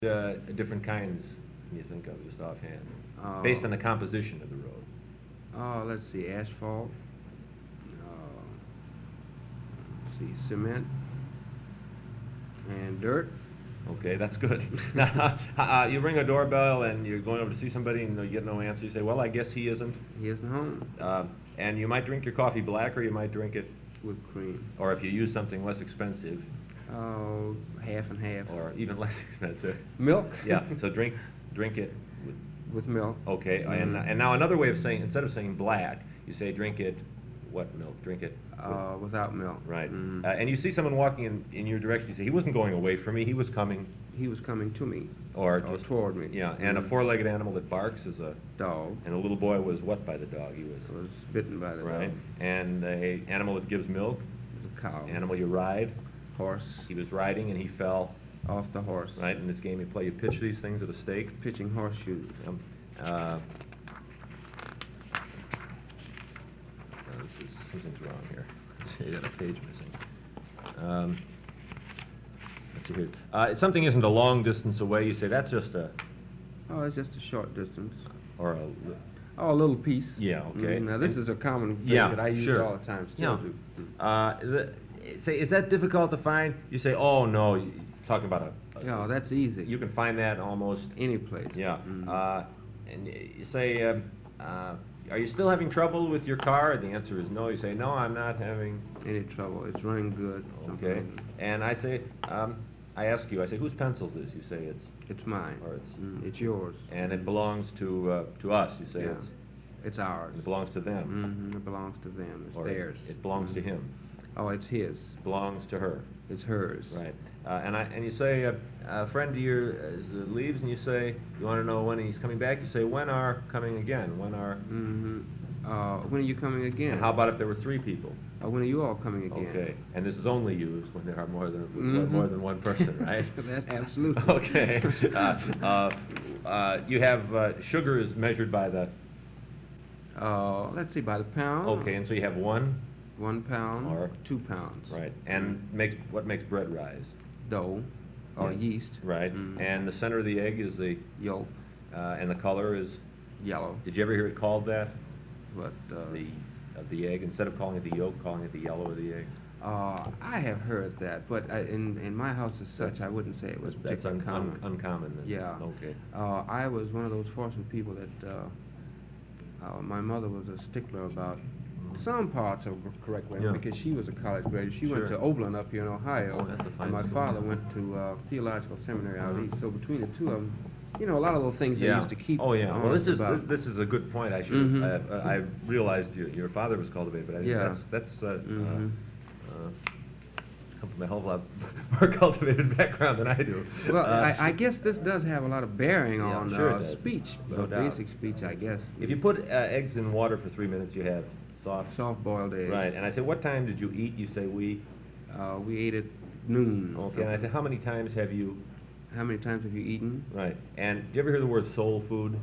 different kinds can you think of just offhand, based Uh, on the composition of the road? let's see, asphalt. Uh, let's see, cement and dirt. Okay, that's good. Now, you ring a doorbell and you're going over to see somebody and you get no answer. You say, "Well, I guess he isn't." He isn't home And you might drink your coffee black, or you might drink it, with cream. or if you use something less expensive, Oh, half and half. or even less expensive. Milk. Yeah. So drink it with. With milk. Okay. Mhm. And now another way of saying, instead of saying black, you say drink it. What milk? Drink it. Without milk. Right. Mhm. And you see someone walking in your direction. You say he wasn't going away from me. He was coming. He was coming to me. Or Or just toward me. Yeah. And a Mhm. four-legged animal that barks is a. Dog. And a little boy was what by the dog? He Was bitten by the right. dog. And a animal that gives milk. It was a cow. Animal you ride. Horse. He was riding and he fell. Off the horse. Right. In this game you play, you pitch these things at a stake. Pitching horseshoes. Uh, something's wrong here. Let's see, I got a page missing. Let's see here. If something isn't a long distance away, you say that's just a, Oh, it's just a short distance. or a, Oh, a little piece. Yeah, okay. Now this And- is a common thing yeah, that I use sure. all the time. Yeah. Still do. Say, is that difficult to find? You say, oh no, you're talking about Yeah, that's easy. you can find that almost, Any place. yeah. Mhm. And you say, are you still having trouble with your car? The answer is no. You say, no, I'm not having. Any trouble. It's running good. Okay. Something. And I say, I ask you, I say, whose pencil is this? You say It's mine. or it's, It's yours. and it belongs to us. You say Yeah. It's ours. it belongs to them, It belongs to them. It's or theirs. it belongs to him. Oh, it's his. It belongs to her. It's hers. Right. And you say, a friend of yours leaves, and you say, you want to know when he's coming back. You say, when are coming again? When are? When are you coming again? And how about if there were three people? When are you all coming again? Okay. And this is only used when there are more than Mhm. one person, right? That absolutely. Okay. You have sugar is measured by the. Let's see, by the pound. Okay, and so you have 1, 1 pound. Or- 2 pounds. right? And what makes bread rise? Dough. Or Yeah. yeast. Right. Mhm. And the center of the egg is the, Yolk. and the color is. Yellow. Did you ever hear it called that? But The egg, instead of calling it the yolk, calling it the yellow of the egg. I have heard that, but in my house as such, I wouldn't say it was That's particularly common. uncommon. Then. Yeah. Okay. I was one of those fortunate people that my mother was a stickler about some parts of correct grammar Yeah. because she was a college graduate. She went Sure. to Oberlin up here in Ohio, Oh, that's a fine and my school. father went to theological seminary out Uh-huh. east. So between the two of them, a lot of those things they Yeah. used to keep. Oh yeah. Well, honest this is about. this is a good point. I should. Mhm. I realized your father was cultivated, but I think Yeah. that's Mhm. come from a hell of a lot more cultivated background than I do. Well, I guess this does have a lot of bearing Yeah, on sure it does. speech, No doubt. basic speech, I guess. If you put eggs in water for 3 minutes, you have soft. Soft-boiled eggs. Right. And I say, what time did you eat? You say we. We ate at noon. Okay. And I say, how many times have you? How many times have you eaten? Right. And do you ever hear the word soul food?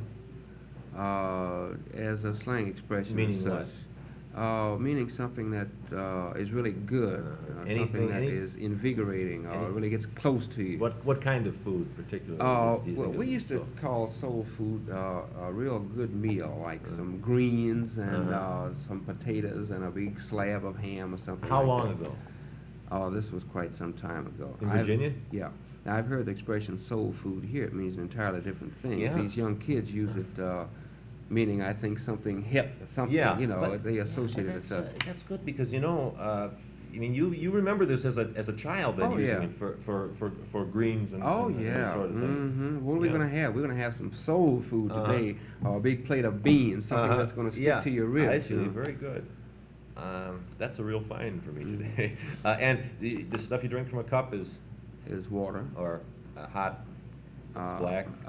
As a slang expression. Meaning as such. what? Meaning something that is really good, Anything- something that any- is invigorating, or any- really gets close to you. What kind of food particularly? do you Well, think we of used to soul? call soul food a real good meal, like some greens and Uh-huh. some potatoes and a big slab of ham or something. How like long that. ago? Oh, this was quite some time ago. In Virginia? Yeah. Now, I've heard the expression soul food here. It means an entirely different thing. Yeah. These young kids use it, meaning, I think, something hip, something, Yeah, they associate it as a... That's good because I mean you remember this as a child then Oh, using yeah. it for greens and Oh, and yeah. that sort of thing. What are we Yeah. going to have? We're going to have some soul food Uh-huh. today, or a big plate of beans, something that's going to stick Yeah, to your ribs. I see. Very good. That's a real find for me today. And the stuff you drink from a cup is Is water. or hot, Uh, black.